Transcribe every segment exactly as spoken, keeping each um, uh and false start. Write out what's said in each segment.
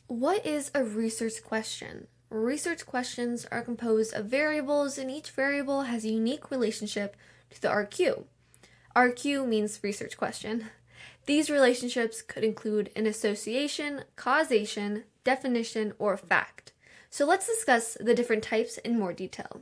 What is a research question? Research questions are composed of variables, and each variable has a unique relationship to the R Q. R Q means research question. These relationships could include an association, causation, definition, or fact. So let's discuss the different types in more detail.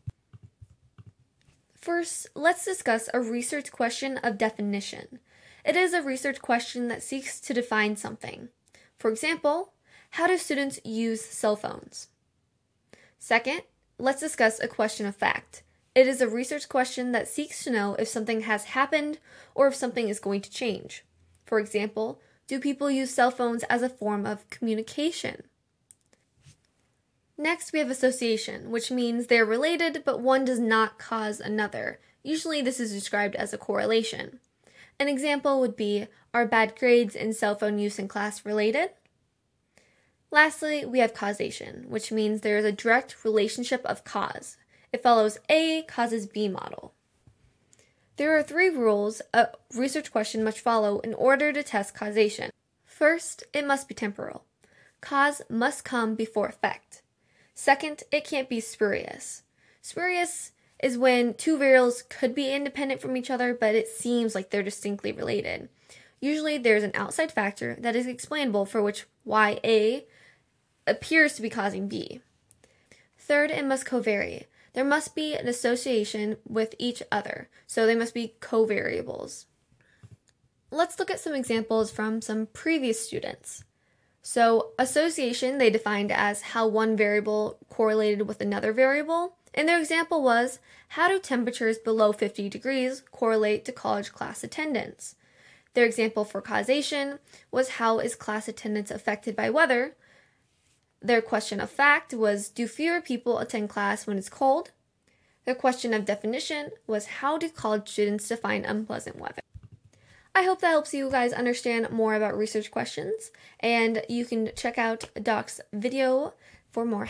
First, let's discuss a research question of definition. It is a research question that seeks to define something. For example, how do students use cell phones? Second, let's discuss a question of fact. It is a research question that seeks to know if something has happened or if something is going to change. For example, do people use cell phones as a form of communication? Next, we have association, which means they are related, but one does not cause another. Usually, this is described as a correlation. An example would be, are bad grades and cell phone use in class related? Lastly, we have causation, which means there is a direct relationship of cause. It follows A causes B model. There are three rules a research question must follow in order to test causation. First, it must be temporal. Cause must come before effect. Second, it can't be spurious. Spurious is when two variables could be independent from each other, but it seems like they're distinctly related. Usually, there's an outside factor that is explainable for which why A appears to be causing B. Third, it must covary. There must be an association with each other, so they must be covariables. Let's look at some examples from some previous students. So, association they defined as how one variable correlated with another variable, and their example was, how do temperatures below fifty degrees correlate to college class attendance? Their example for causation was, how is class attendance affected by weather? Their question of fact was, do fewer people attend class when it's cold? Their question of definition was, how do college students define unpleasant weather? I hope that helps you guys understand more about research questions, and you can check out Doc's video for more